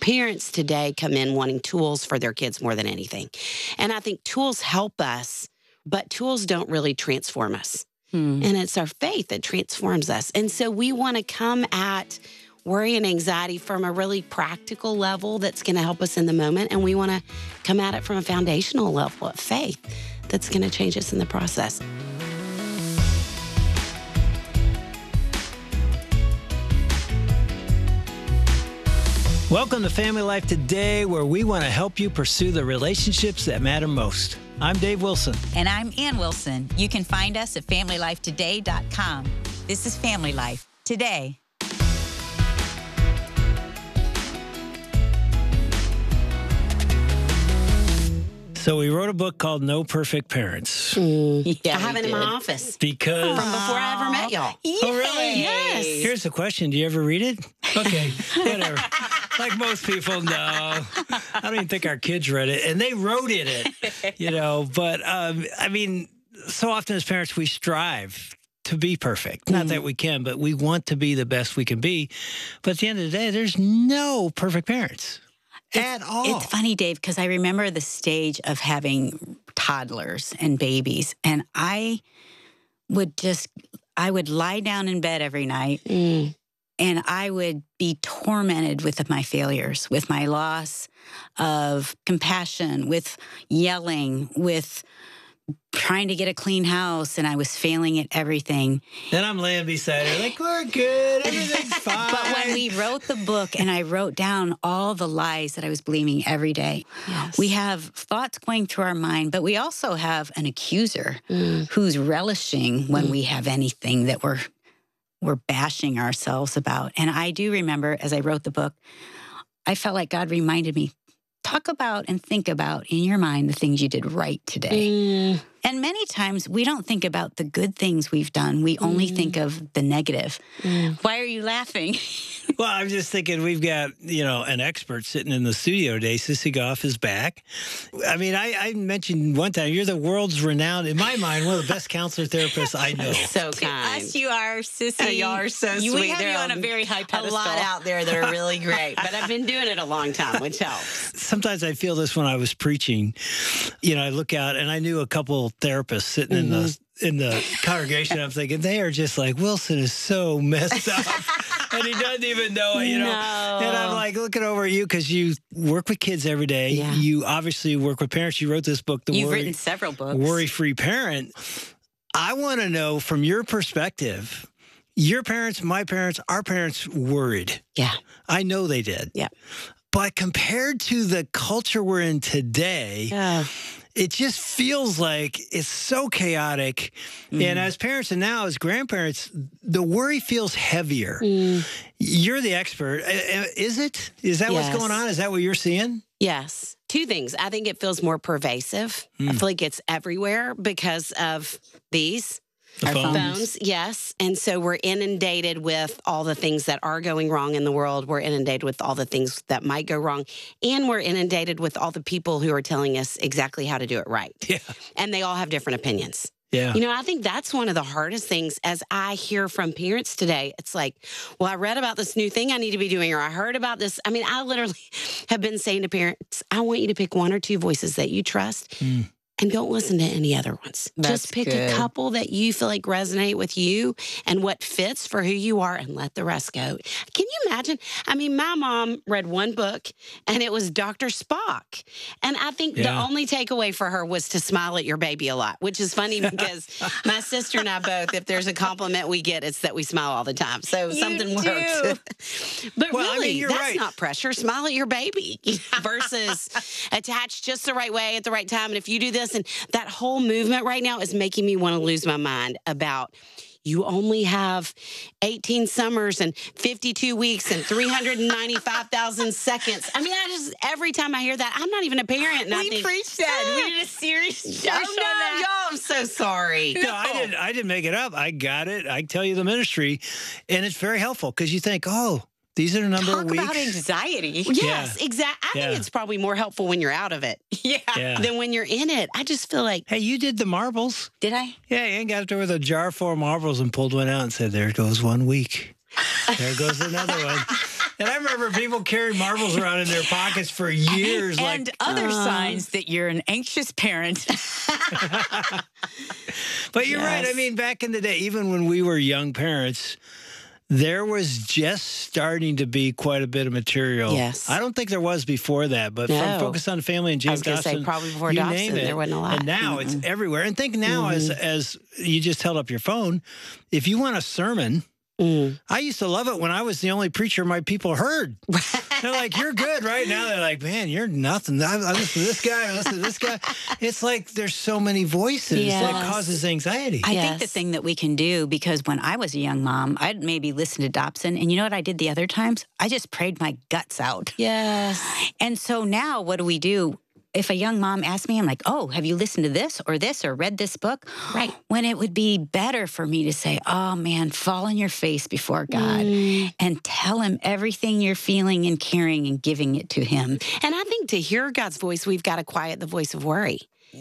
Parents today come in wanting tools for their kids more than anything. And I think tools help us, but tools don't really transform us. And it's our faith that transforms us. And so we want to come at worry and anxiety from a really practical level that's going to help us in the moment. And we want to come at it from a foundational level of faith that's going to change us in the process. Welcome to Family Life Today, where we want to help you pursue the relationships that matter most. I'm Dave Wilson. And I'm Ann Wilson. You can find us at FamilyLifeToday.com. This is Family Life Today. So we wrote a book called No Perfect Parents. I have it in my office. Because... From before I ever met y'all. Oh, really? Yes. Here's the question. Do you ever read it? Okay, whatever. Like most people, no. I don't even think our kids read it. And they wrote in it, you know. But, I mean, so often as parents, we strive to be perfect. Not that we can, but we want to be the best we can be. But at the end of the day, there's no perfect parents. At all. It's funny, Dave, because I remember the stage of having toddlers and babies, and I would lie down in bed every night, and I would be tormented with my failures, with my loss of compassion, with yelling, with trying to get a clean house, and I was failing at everything. Then I'm laying beside her like, we're good, everything's fine. But when we wrote the book and I wrote down all the lies that I was believing every day, we have thoughts going through our mind, but we also have an accuser who's relishing when we have anything that we're bashing ourselves about. And I do remember, as I wrote the book, I felt like God reminded me, talk about and think about in your mind the things you did right today. And many times we don't think about the good things we've done. We only think of the negative. Why are you laughing? Well, I'm just thinking we've got, an expert sitting in the studio today. Sissy Goff is back. I mean, I mentioned one time, you're the world's renowned, in my mind, one of the best counselor therapists I know. So To kind. us, you are, Sissy. You are so sweet. We have you There on are a very high pedestal. A lot out there that are really great. But I've been doing it a long time, which helps. Sometimes I feel this when I was preaching. I look out and I knew a couple therapists sitting in the congregation. I'm thinking, they are just like, Wilson is so messed up. And he doesn't even know it, No. And I'm like looking over at you because you work with kids every day. Yeah. You obviously work with parents. You wrote this book, You've written several books. Worry-Free Parent. I want to know from your perspective, your parents, my parents, our parents worried. Yeah. I know they did. Yeah. But compared to the culture we're in today, it just feels like it's so chaotic. And as parents and now as grandparents, the worry feels heavier. You're the expert. Is it? Is that what's going on? Is that what you're seeing? Yes. Two things. I think it feels more pervasive. I feel like it's everywhere because of these. The Phones, yes. And so we're inundated with all the things that are going wrong in the world. We're inundated with all the things that might go wrong. And we're inundated with all the people who are telling us exactly how to do it right. Yeah. And they all have different opinions. Yeah. I think that's one of the hardest things as I hear from parents today. It's like, well, I read about this new thing I need to be doing, or I heard about this. I mean, I literally have been saying to parents, I want you to pick one or two voices that you trust. And don't listen to any other ones. Just pick a couple that you feel like resonate with you and what fits for who you are and let the rest go. Can you imagine? I mean, my mom read one book and it was Dr. Spock. And I think the only takeaway for her was to smile at your baby a lot, which is funny because my sister and I both, if there's a compliment we get, it's that we smile all the time. So something works. But really, that's not pressure. Smile at your baby versus attached just the right way at the right time. And if you do this, and that whole movement right now is making me want to lose my mind about you only have 18 summers and 52 weeks and 395,000 seconds. I mean, every time I hear that, I'm not even a parent. And I think, preached that. We did a series show on that. Y'all, I'm so sorry. No, I didn't make it up. I got it. I tell you the ministry. And it's very helpful because you think, these are the number of weeks. Talk about anxiety. Yes, exactly. I think it's probably more helpful when you're out of it than when you're in it. I just feel like... Hey, you did the marbles. Did I? Yeah, you got there with a jar full of marbles and pulled one out and said, there goes 1 week. There goes another one. And I remember people carrying marbles around in their pockets for years. And other signs that you're an anxious parent. But you're right. I Yes. mean, back in the day, even when we were young parents, there was just starting to be quite a bit of material. Yes. I don't think there was before that, but No. from Focus on the Family and I was James going to say Dobson, probably before you Dobson, name it. there wasn't a lot. And now it's everywhere. And think now, as you just held up your phone, if you want a sermon, I used to love it when I was the only preacher my people heard. They're like, you're good right now. They're like, man, you're nothing. I listen to this guy, I listen to this guy. It's like there's so many voices that Yes. causes anxiety. I think the Yes. thing that we can do, because when I was a young mom, I'd maybe listen to Dobson. And you know what I did the other times? I just prayed my guts out. Yes. And so now what do? If a young mom asks me, I'm like, oh, have you listened to this or read this book? Right. When it would be better for me to say, oh man, fall on your face before God and tell him everything you're feeling and caring and giving it to him. And I think to hear God's voice, we've got to quiet the voice of worry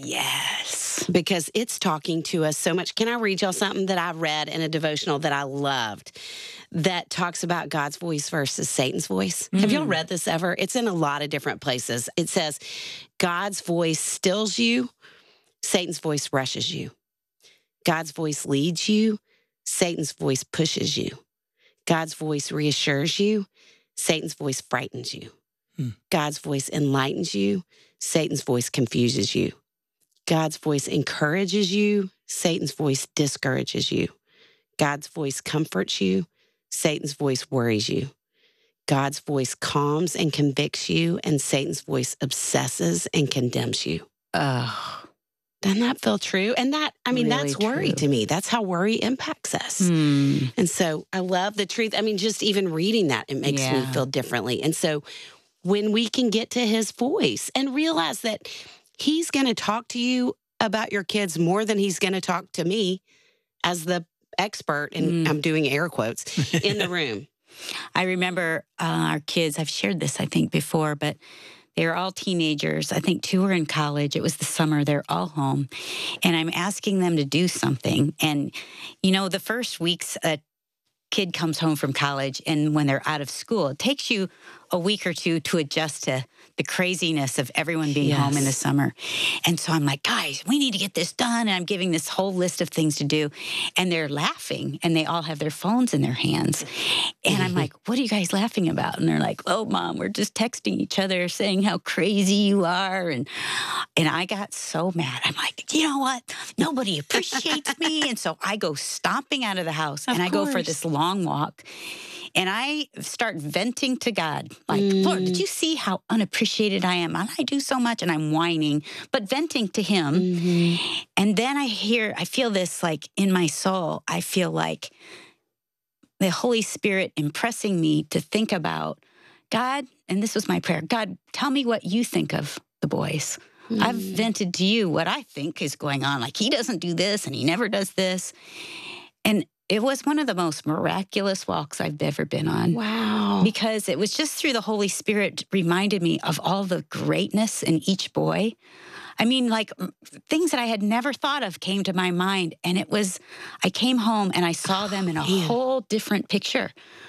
Yes. because it's talking to us so much. Can I read y'all something that I read in a devotional that I loved that talks about God's voice versus Satan's voice? Have y'all read this ever? It's in a lot of different places. It says, God's voice stills you, Satan's voice rushes you. God's voice leads you, Satan's voice pushes you. God's voice reassures you, Satan's voice frightens you. God's voice enlightens you, Satan's voice confuses you. God's voice encourages you, Satan's voice discourages you. God's voice comforts you, Satan's voice worries you. God's voice calms and convicts you, and Satan's voice obsesses and condemns you. Oh. Doesn't that feel true? And that, I mean, Really that's worry true. to me. That's how worry impacts us. Hmm. And so I love the truth. I mean, just even reading that, it makes me Yeah. feel differently. And so when we can get to his voice and realize that he's going to talk to you about your kids more than he's going to talk to me as the expert, and I'm doing air quotes, in the room. I remember our kids, I've shared this, I think, before, but they were all teenagers. I think 2 were in college. It was the summer. They're all home. And I'm asking them to do something. And, you know, the first weeks a kid comes home from college and when they're out of school, it takes you a week or two to adjust to the craziness of everyone being home in the Yes. summer. And so I'm like, guys, we need to get this done. And I'm giving this whole list of things to do. And they're laughing and they all have their phones in their hands. And I'm like, what are you guys laughing about? And they're like, oh, Mom, we're just texting each other saying how crazy you are. And I got so mad. I'm like, you know what? Nobody appreciates me. And so I go stomping out of the house and I go for course. this long walk. And I start venting to God, like, Lord, did you see how unappreciated I am? And I do so much, and I'm whining, but venting to him. And then I feel this like in my soul, I feel like the Holy Spirit impressing me to think about, God, and this was my prayer, God, tell me what you think of the boys. I've vented to you what I think is going on. Like, he doesn't do this, and he never does this. And it was one of the most miraculous walks I've ever been on. Wow. Because it was just through the Holy Spirit reminded me of all the greatness in each boy. I mean, like things that I had never thought of came to my mind. And I came home and I saw them in a whole different picture.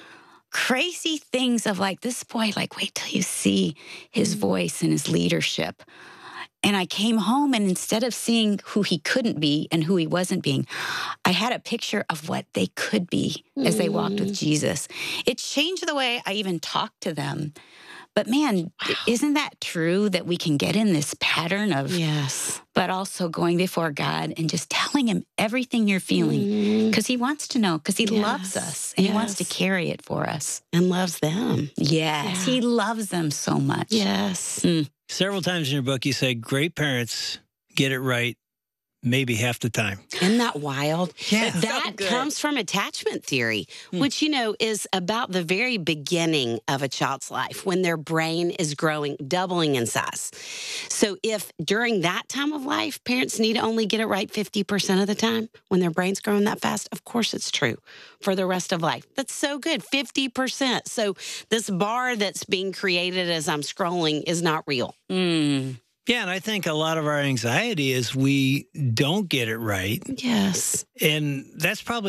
Crazy things of like, this boy, like, wait till you see his voice and his leadership. And I came home and instead of seeing who he couldn't be and who he wasn't being, I had a picture of what they could be as they walked with Jesus. It changed the way I even talked to them. But man, isn't that true that we can get in this pattern of, Yes. but also going before God and just telling him everything you're feeling because he wants to know, because he loves us and he wants to Yes. carry it for us. And loves them. Yes, he loves them so much. Yes. Several times in your book, you say great parents get it right maybe half the time. Isn't that wild? Yeah. That comes from attachment theory, which, you know, is about the very beginning of a child's life when their brain is growing, doubling in size. So if during that time of life, parents need to only get it right 50% of the time when their brain's growing that fast, of course it's true for the rest of life. That's so good, 50%. So this bar that's being created as I'm scrolling is not real. Yeah, and I think a lot of our anxiety is we don't get it right. Yes. And that's probably a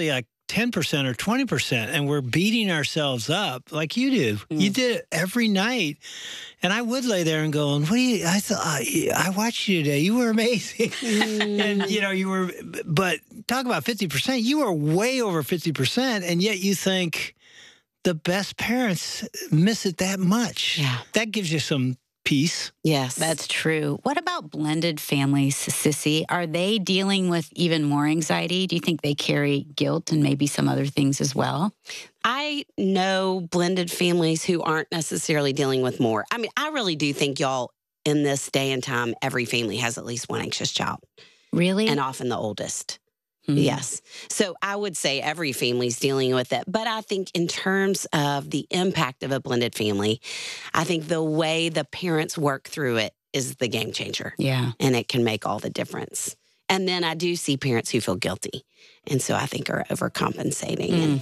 10% or 20%, and we're beating ourselves up like you do. You did it every night. And I would lay there and go, what do you, I thought, I watched you today. You were amazing. And, you were, but talk about 50%. You were way over 50%. And yet you think the best parents miss it that much. Yeah. That gives you some peace. Yes. That's true. What about blended families, Sissy? Are they dealing with even more anxiety? Do you think they carry guilt and maybe some other things as well? I know blended families who aren't necessarily dealing with more. I mean, I really do think y'all, in this day and time, every family has at least one anxious child. Really? And often the oldest. Yes. So I would say every family's dealing with it. But I think in terms of the impact of a blended family, I think the way the parents work through it is the game changer. Yeah. And it can make all the difference. And then I do see parents who feel guilty. And so I think are overcompensating.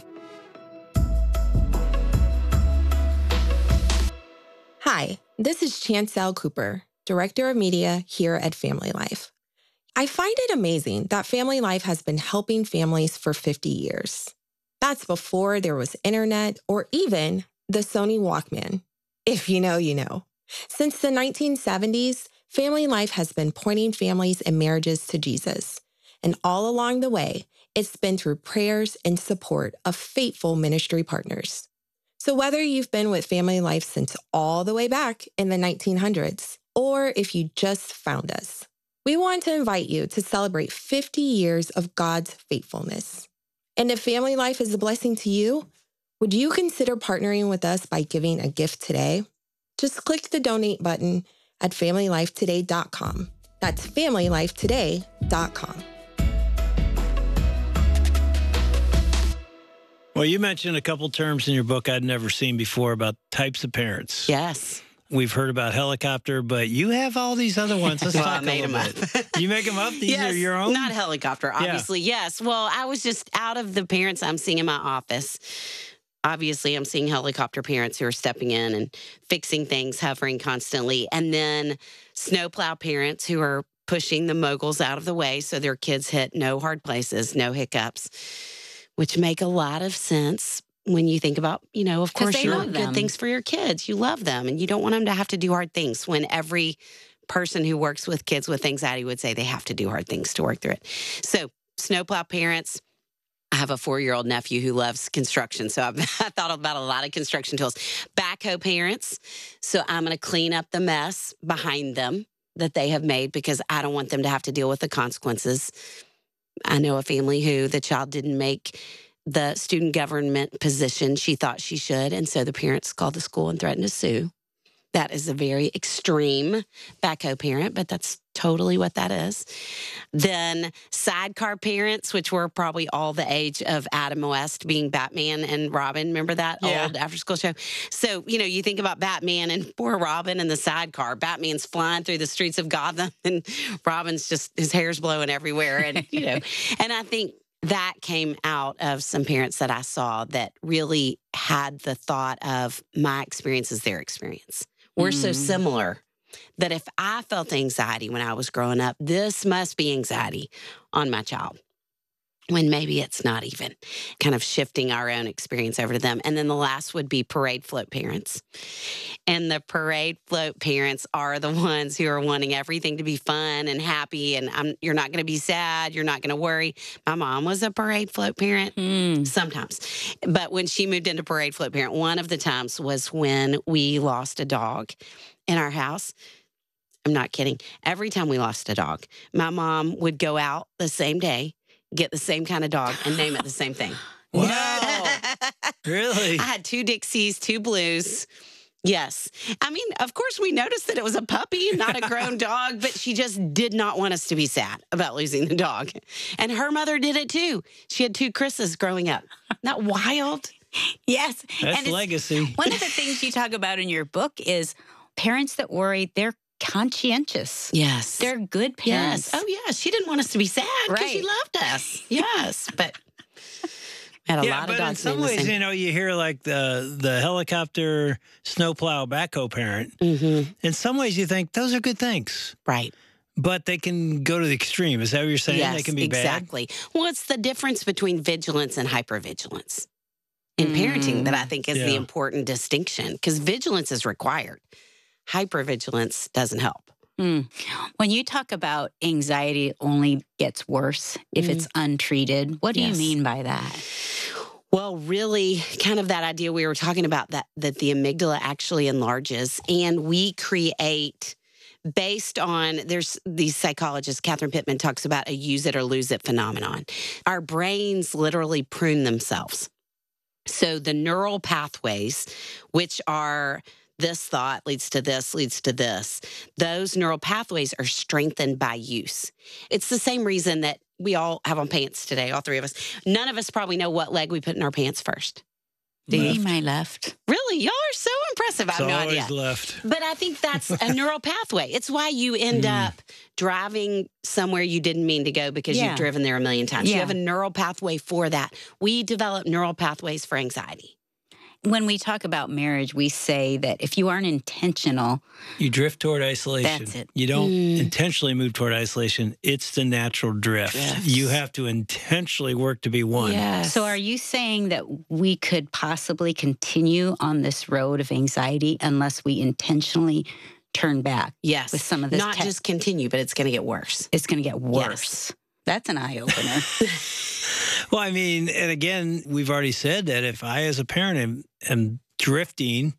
Hi, this is Chancel Cooper, Director of Media here at Family Life. I find it amazing that Family Life has been helping families for 50 years. That's before there was internet or even the Sony Walkman. If you know, you know. Since the 1970s, Family Life has been pointing families and marriages to Jesus. And all along the way, it's been through prayers and support of faithful ministry partners. So whether you've been with Family Life since all the way back in the 1900s, or if you just found us, we want to invite you to celebrate 50 years of God's faithfulness. And if Family Life is a blessing to you, would you consider partnering with us by giving a gift today? Just click the donate button at FamilyLifeToday.com. That's FamilyLifeToday.com. Well, you mentioned a couple terms in your book I'd never seen before about types of parents. Yes. We've heard about helicopter, but you have all these other ones. Let's Well, talk I made a them little up. bit. You make them up? These Yes, are your own? not helicopter, obviously. Yes. Well, I was just out of the parents I'm seeing in my office. Obviously, I'm seeing helicopter parents who are stepping in and fixing things, hovering constantly. And then snowplow parents who are pushing the moguls out of the way so their kids hit no hard places, no hiccups, which make a lot of sense. When you think about, of course, you want good things for your kids. You love them, and you don't want them to have to do hard things when every person who works with kids with anxiety would say they have to do hard things to work through it. So, snowplow parents. I have a 4-year-old nephew who loves construction, so I thought about a lot of construction tools. Backhoe parents. So, I'm going to clean up the mess behind them that they have made because I don't want them to have to deal with the consequences. I know a family who the child didn't make the student government position she thought she should. And so the parents called the school and threatened to sue. That is a very extreme backhoe parent, but that's totally what that is. Then sidecar parents, which were probably all the age of Adam West being Batman and Robin. Remember that old after-school show? So, you think about Batman and poor Robin in the sidecar. Batman's flying through the streets of Gotham, and Robin's just, his hair's blowing everywhere. And, and I think that came out of some parents that I saw that really had the thought of my experience is their experience. We're so similar that if I felt anxiety when I was growing up, this must be anxiety on my child. When maybe it's not even, kind of shifting our own experience over to them. And then the last would be parade float parents. And the parade float parents are the ones who are wanting everything to be fun and happy. And you're not going to be sad. You're not going to worry. My mom was a parade float parent sometimes. But when she moved into parade float parent, one of the times was when we lost a dog in our house. I'm not kidding. Every time we lost a dog, my mom would go out the same day, get the same kind of dog, and name it the same thing. Wow. Really? I had 2 Dixies, 2 Blues. Yes. I mean, of course, we noticed that it was a puppy, not a grown dog, but she just did not want us to be sad about losing the dog. And her mother did it too. She had 2 Chris's growing up. Isn't that wild? Yes. That's legacy. One of the things you talk about in your book is parents that worry, they're conscientious. Yes. They're good parents. Yes. Oh, yeah. She didn't want us to be sad because she loved us. Yes. But had a lot of dogs. But in some ways, you hear like the helicopter, snowplow, backhoe parent. In some ways, you think those are good things. Right. but they can go to the extreme. Is that what you're saying? Yes, They can be bad? exactly. Well, it's the difference between vigilance and hypervigilance in parenting that I think is the important distinction, because vigilance is required. Hypervigilance doesn't help. When you talk about anxiety only gets worse if it's untreated, what do you mean by that? Well, really, kind of that idea we were talking about, that the amygdala actually enlarges, and we create, based on, there's these psychologists, Catherine Pittman talks about a use it or lose it phenomenon. Our brains literally prune themselves. So the neural pathways, which are this thought leads to this, those neural pathways are strengthened by use. It's the same reason that we all have on pants today, all three of us. None of us probably know what leg we put in our pants first. Maybe my left. Really? Y'all are so impressive. I have no idea. It's always left. But I think that's a neural pathway. It's why you end up driving somewhere you didn't mean to go because you've driven there a million times. You have a neural pathway for that. We develop neural pathways for anxiety. When we talk about marriage, we say that if you aren't intentional, you drift toward isolation. That's it. You don't intentionally move toward isolation. It's the natural drift. You have to intentionally work to be one. Yes. So are you saying that we could possibly continue on this road of anxiety unless we intentionally turn back? Yes. With some of this Not just continue, but it's going to get worse. It's going to get worse. Yes. That's an eye-opener. Well, I mean, and again, we've already said that if I, as a parent, am drifting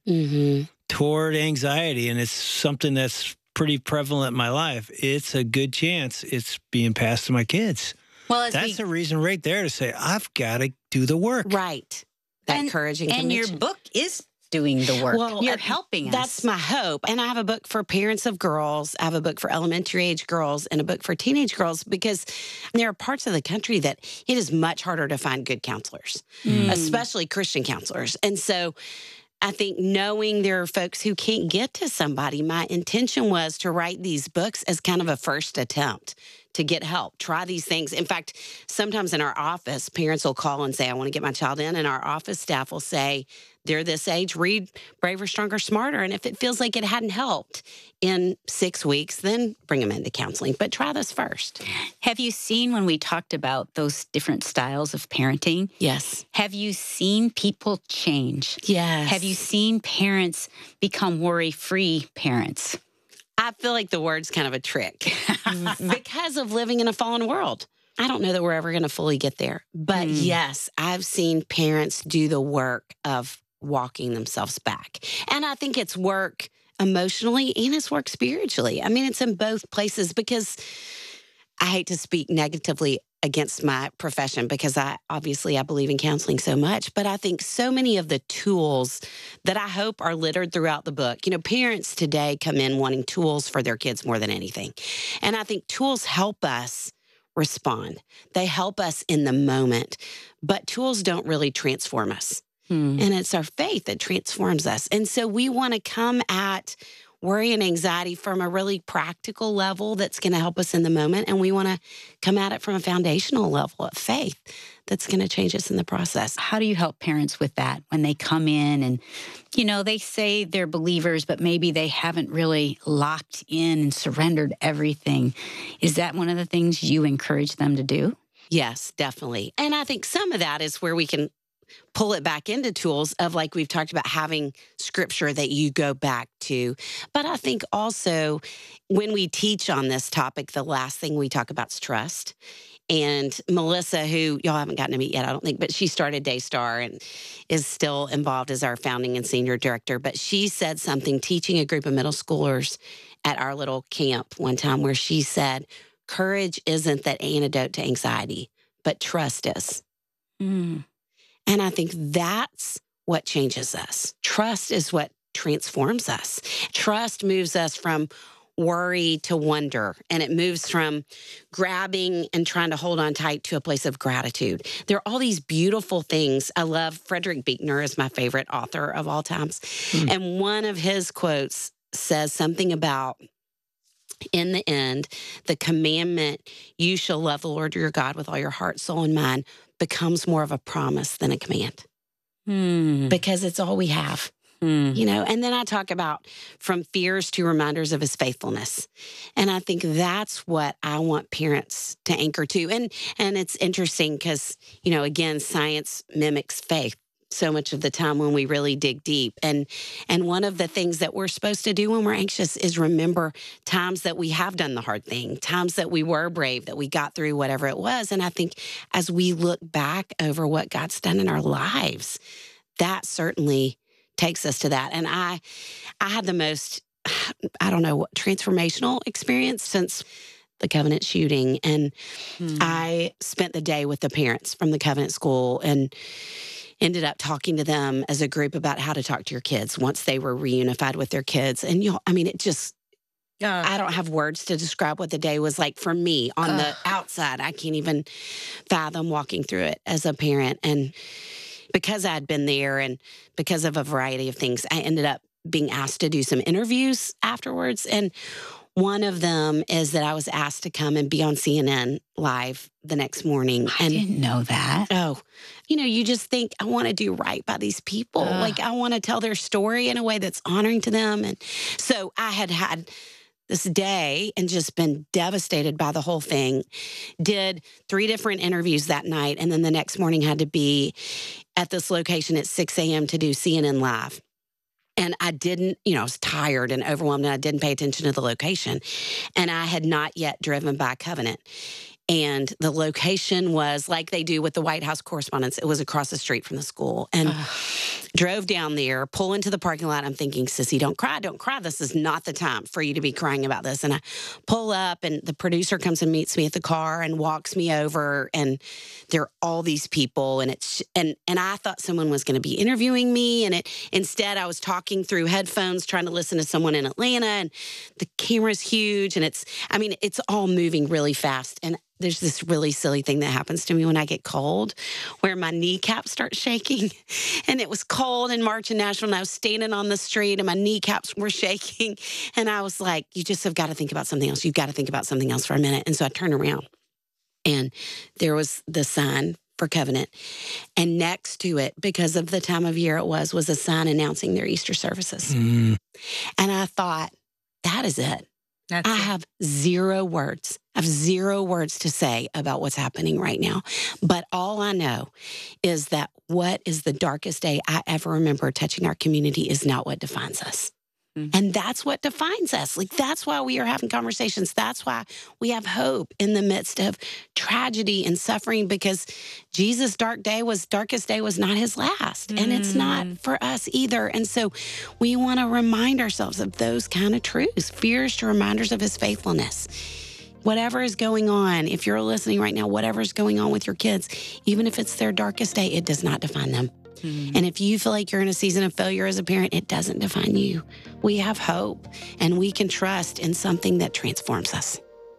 toward anxiety, and it's something that's pretty prevalent in my life, it's a good chance it's being passed to my kids. Well, that's a reason right there to say, I've got to do the work. Right. That courage and conviction. And your book is doing the work. Well, you're helping us. That's my hope. And I have a book for parents of girls. I have a book for elementary age girls and a book for teenage girls, because there are parts of the country that it is much harder to find good counselors, especially Christian counselors. And so I think knowing there are folks who can't get to somebody, my intention was to write these books as kind of a first attempt to get help. Try these things. In fact, sometimes in our office, parents will call and say, I want to get my child in. And our office staff will say, they're this age, read Braver, Stronger, Smarter. And if it feels like it hadn't helped in 6 weeks, then bring them into counseling. But try this first. Have you seen, when we talked about those different styles of parenting? Yes. Have you seen people change? Yes. Have you seen parents become worry-free parents? I feel like the word's kind of a trick because of living in a fallen world. I don't know that we're ever going to fully get there. But yes, I've seen parents do the work of walking themselves back. And I think it's work emotionally and it's work spiritually. I mean, it's in both places, because I hate to speak negatively against my profession, because I believe in counseling so much, but I think so many of the tools that I hope are littered throughout the book, parents today come in wanting tools for their kids more than anything. And I think tools help us respond. They help us in the moment, but tools don't really transform us. And it's our faith that transforms us. And so we want to come at worry and anxiety from a really practical level that's going to help us in the moment. And we want to come at it from a foundational level of faith that's going to change us in the process. How do you help parents with that when they come in and, they say they're believers, but maybe they haven't really locked in and surrendered everything? Is that one of the things you encourage them to do? Yes, definitely. And I think some of that is where we can pull it back into tools of, like we've talked about, having scripture that you go back to. But I think also when we teach on this topic, the last thing we talk about is trust. And Melissa, who y'all haven't gotten to meet yet, I don't think, but she started Daystar and is still involved as our founding and senior director. But she said something teaching a group of middle schoolers at our little camp one time, where she said, courage isn't that antidote to anxiety, but trust is. And I think that's what changes us. Trust is what transforms us. Trust moves us from worry to wonder, and it moves from grabbing and trying to hold on tight to a place of gratitude. There are all these beautiful things. I love Frederick Buechner is my favorite author of all times. And one of his quotes says something about, in the end, the commandment, you shall love the Lord your God with all your heart, soul, and mind, becomes more of a promise than a command. Because it's all we have. And then I talk about from fears to reminders of his faithfulness. And I think that's what I want parents to anchor to. And it's interesting because, again, science mimics faith so much of the time when we really dig deep. And one of the things that we're supposed to do when we're anxious is remember times that we have done the hard thing, times that we were brave, that we got through whatever it was. And I think as we look back over what God's done in our lives, that certainly takes us to that. And I had the most, transformational experience since the Covenant shooting. And I spent the day with the parents from the Covenant school and ended up talking to them as a group about how to talk to your kids once they were reunified with their kids. And, it just, I don't have words to describe what the day was like for me on the outside. I can't even fathom walking through it as a parent. And because I'd been there and because of a variety of things, I ended up being asked to do some interviews afterwards. And one of them is that I was asked to come and be on CNN live the next morning. I didn't know that. Oh, you just think, I want to do right by these people. Like, I want to tell their story in a way that's honoring to them. And so I had this day and just been devastated by the whole thing. Did 3 different interviews that night. And then the next morning had to be at this location at 6 a.m. to do CNN Live. And I didn't, I was tired and overwhelmed and I didn't pay attention to the location. And I had not yet driven by Covenant. And the location was like they do with the White House Correspondents. It was across the street from the school. And drove down there, pull into the parking lot. I'm thinking, Sissy, don't cry, don't cry. This is not the time for you to be crying about this. And I pull up and the producer comes and meets me at the car and walks me over. And there are all these people. And and I thought someone was going to be interviewing me. And instead I was talking through headphones, trying to listen to someone in Atlanta. And the camera's huge. And it's all moving really fast. And there's this really silly thing that happens to me when I get cold where my kneecaps start shaking. And it was cold in March and Nashville, and I was standing on the street and my kneecaps were shaking. And I was like, you just have got to think about something else. You've got to think about something else for a minute. And so I turned around and there was the sign for Covenant. And next to it, because of the time of year it was a sign announcing their Easter services. And I thought, that is it. I have 0 words. I have 0 words to say about what's happening right now. But all I know is that what is the darkest day I ever remember touching our community is not what defines us. And that's what defines us. Like, that's why we are having conversations. That's why we have hope in the midst of tragedy and suffering, because Jesus' darkest day was not his last. And it's not for us either. And so we want to remind ourselves of those kind of truths, fears to reminders of his faithfulness. Whatever is going on, if you're listening right now, whatever is going on with your kids, even if it's their darkest day, it does not define them. And if you feel like you're in a season of failure as a parent, it doesn't define you. We have hope, and we can trust in something that transforms us.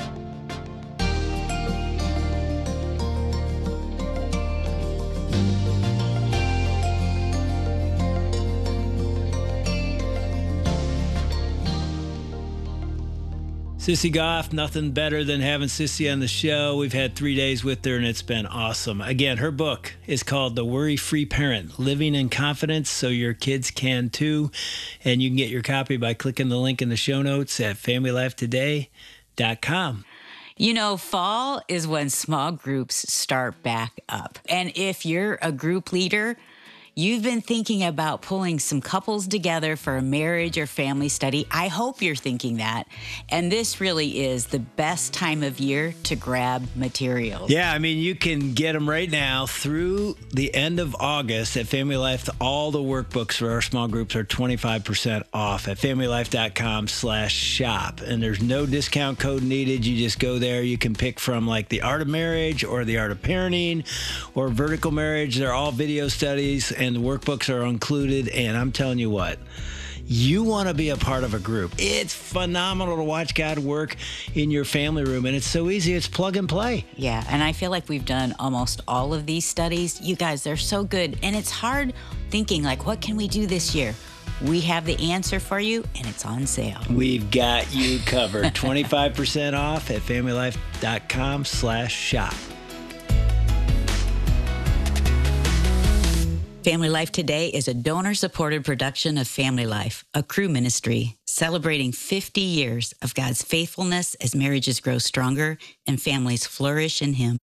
Sissy Goff, nothing better than having Sissy on the show. We've had 3 days with her, and it's been awesome. Again, her book is called The Worry-Free Parent, Living in Confidence So Your Kids Can Too. And you can get your copy by clicking the link in the show notes at FamilyLifeToday.com. Fall is when small groups start back up. And if you're a group leader, you've been thinking about pulling some couples together for a marriage or family study. I hope you're thinking that. And this really is the best time of year to grab materials. Yeah, you can get them right now through the end of August at Family Life. All the workbooks for our small groups are 25% off at FamilyLife.com/shop. And there's no discount code needed. You just go there. You can pick from like the Art of Marriage or the Art of Parenting or Vertical Marriage. They're all video studies, and the workbooks are included. And I'm telling you what, you want to be a part of a group. It's phenomenal to watch God work in your family room, and it's so easy. It's plug and play. Yeah, and I feel like we've done almost all of these studies. You guys, they're so good, and it's hard thinking, like, what can we do this year? We have the answer for you, and it's on sale. We've got you covered. 25% off at FamilyLife.com/shop. Family Life Today is a donor-supported production of Family Life, a Cru ministry, celebrating 50 years of God's faithfulness as marriages grow stronger and families flourish in Him.